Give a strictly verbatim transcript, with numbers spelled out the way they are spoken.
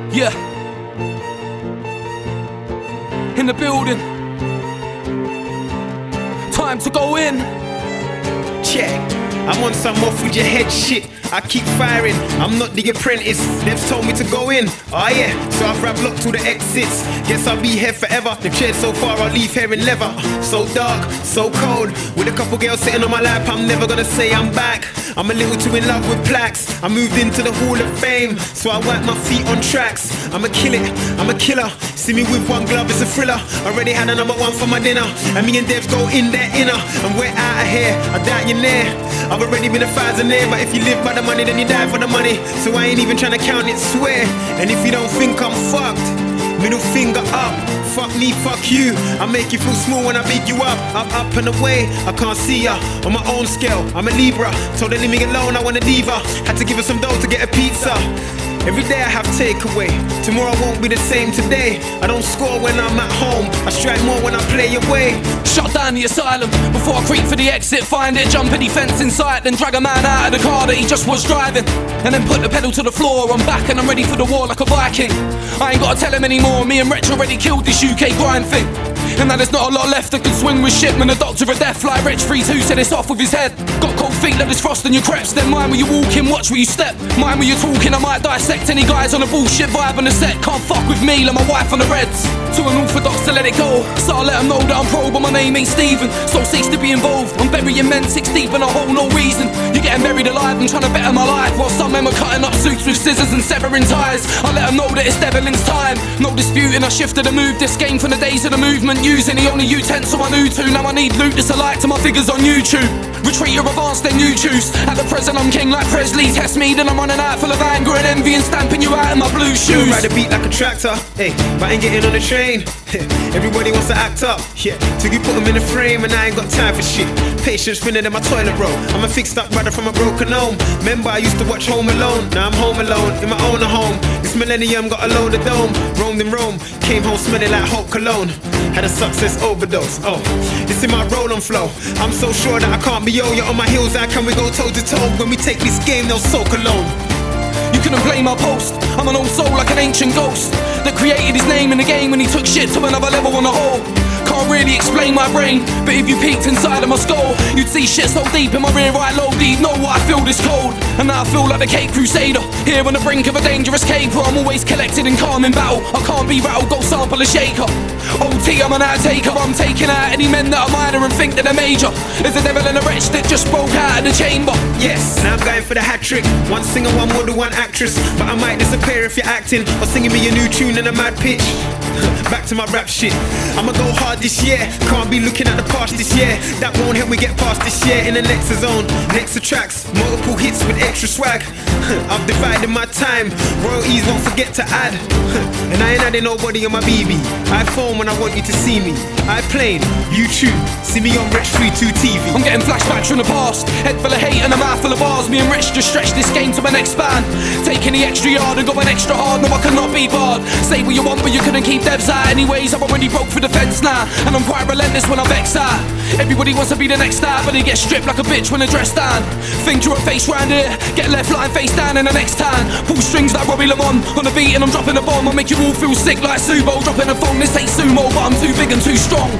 Yeah. In the building. Time to go in. Check. I'm on some off with your head shit. I keep firing, I'm not the apprentice. They've told me to go in, oh yeah. So I've wrapped locked to the exits. Guess I'll be here forever. They've cheered so far, I'll leave here in leather. So dark, so cold. With a couple girls sitting on my lap, I'm never gonna say I'm back. I'm a little too in love with plaques. I moved into the Hall of Fame, so I wipe my feet on tracks. I'ma kill it, I'm a killer. See me with one glove, it's a thriller. Already had a number one for my dinner. And me and Devs go in there inner. And we're out of here, I doubt you're near. I've already been a thousand there, but if you live by the money, then you die for the money. So I ain't even trying to count it, swear. And if you don't think I'm fucked, middle finger up. Fuck me, fuck you. I make you feel small when I big you up. Up, up and away, I can't see ya. On my own scale, I'm a Libra. Told her leave me alone, I want a diva. Had to give her some dough to get a pizza. Every day I have takeaway. Tomorrow won't be the same today. I don't score when I'm at home. I strike more when I play away. Shut down the asylum before I creep for the exit. Find it, jump any fence in sight, then drag a man out of the car that he just was driving. And then put the pedal to the floor. I'm back and I'm ready for the war like a Viking. I ain't gotta tell him anymore. Me and Rich already killed this U K grind thing. And now there's not a lot left that can swing with shit. Man, the doctor of death, like Rich three two said it's off with his head. Got cold feet, let this frost in your creps. Then mind where you walking, watch where you step. Mind where you're talking, I might dissect any guys on a bullshit vibe on the set. Can't fuck with me, like my wife on the Reds. To an orthodox to let it go. So I let them know that I'm pro, but my name ain't Stephen. So cease to be involved. I'm burying men six deep in a hole, no reason. You're getting buried alive, I'm trying to better my life. While some men are cutting up suits with scissors and severing ties. I let them know that it's Devlin's time. No disputing, I shifted and moved this game from the days of the movement. Using the only utensil I knew to. Now I need loot that's alike to my figures on YouTube. Retreat or advance, then you choose. At the present I'm king like Presley. Test me, then I'm running out full of anger and envy and stamping you out in my blue shoes. Ride the beat like a tractor, hey, but I ain't getting on the train. Everybody wants to act up, yeah. Till you put them in a frame and I ain't got time for shit. Patience thinner than my toilet roll. I'm a fixed up brother from a broken home. Remember I used to watch Home Alone. Now I'm home alone, in my own home. This millennium got a load of dome. Roamed in Rome, came home smelling like Hope Cologne. Had a success overdose, oh. This in my roll-on flow. I'm so sure that I can't be yo. You're on my heels, how can we go toe to toe? When we take this game, they'll soak alone. You couldn't play my post. I'm an old soul like an ancient ghost that created his name in the game when he took shit to another level on the whole. Can't really explain my brain, but if you peeked inside of my skull, you'd see shit so deep in my rear right low deep. Know what I feel this cold, and now I feel like the Cape Crusader. Here on the brink of a dangerous caper, I'm always collected and calm in battle. I can't be rattled, go sample a shaker. O T, I'm an outtaker. I'm taking out any men that are minor and think that they're major. There's a devil and a wretch that just broke out of the chamber. Yes, now I'm going for the hat trick. One singer, one model, one actress. But I might disappear if you're acting or singing me a new tune in a mad pitch. Back to my rap shit. I'ma go hard this year. Can't be looking at the past this year. That won't help me get past this year. In the next zone, next tracks, multiple hits with extra swag. I've divided my time. Royalties won't forget to add. And I ain't adding nobody on my B B. I phone when I want you to see me. I plane, YouTube. See me on Rich three two T V. I'm getting flashbacks from the past. Head full of hate and a mouth full of bars. Me and Rich just stretch this game to my next span. Taking the extra yard and going extra hard. No, I cannot be barred. Say what you want, but you couldn't keep devs out. Anyways, I've already broke through the fence now, and I'm quite relentless when I vex out. Everybody wants to be the next star, but they get stripped like a bitch when they're dressed down. Think you're a face round here, get left lying face down in the next town. Pull strings like Robbie Lamont on the beat and I'm dropping a bomb. I'll make you all feel sick like Subo. Dropping a phone, this ain't sumo, but I'm too big and too strong.